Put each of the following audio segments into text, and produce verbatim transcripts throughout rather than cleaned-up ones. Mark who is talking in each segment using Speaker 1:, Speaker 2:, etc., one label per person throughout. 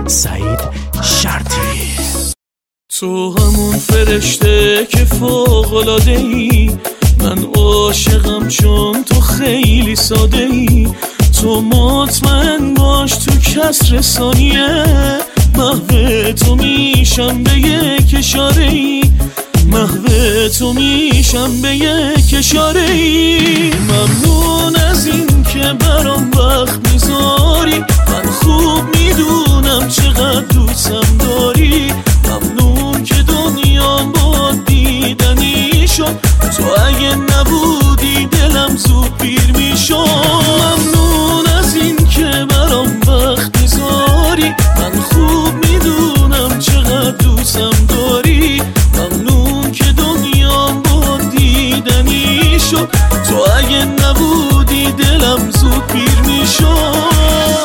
Speaker 1: سعید شرطی.
Speaker 2: تو همون فرشته که فوق‌العاده‌ای، من عاشقم چون تو خیلی ساده‌ای. تو مطمئن باش تو کسر ثانیه محو تو میشم به یک اشاره‌ای، محو تو میشم به یک اشاره‌ای. ممنون از این که برام وقت میذاری، من خوب میدونم چقدر دوستم داری. ممنون که دنیام با دیدنی شد، تو اگه نبودی دلم زود پیر میشد. ممنون از این که برام وقت میذاری، من خوب میدونم چقدر دوستم داری. ممنون که دنیام با دیدنی شد، تو اگه نبودی دلم زود پیر میشد.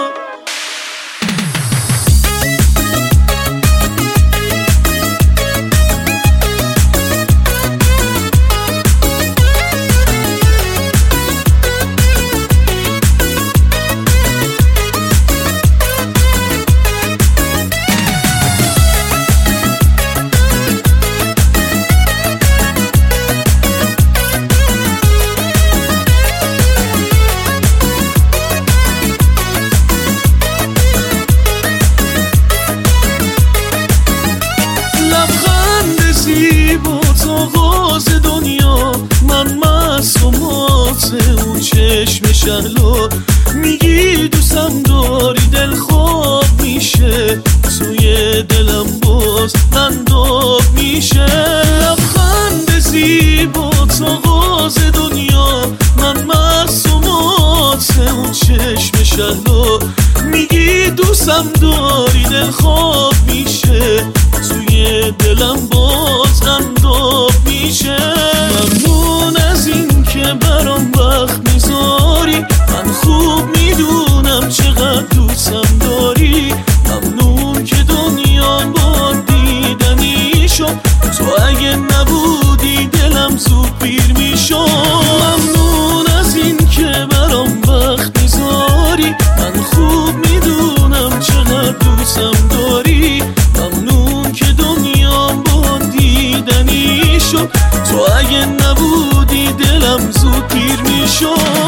Speaker 2: اون چشم شهلا میگی دوستم داری، دل خواب میشه توی دلم باز انداب میشه. لبخند زیبا تا غاز دنیا، من معصومات اون چشم شهلا میگی دوستم داری، دل خواب میشه توی دلم باز انداب میشه. ممنون از این که برام وقت میذاری، من خوب میدونم چقدر دوستم داری. ممنون که دنیام با دیدنی شد، تو اگه نبودی دلم زود پیر میشد. ممنون از این که برام وقت میذاری، من خوب میدونم چقدر دوستم داری. ممنون که دنیام با دیدنی شد، تو اگه نبودی دلم زود پیر میشد.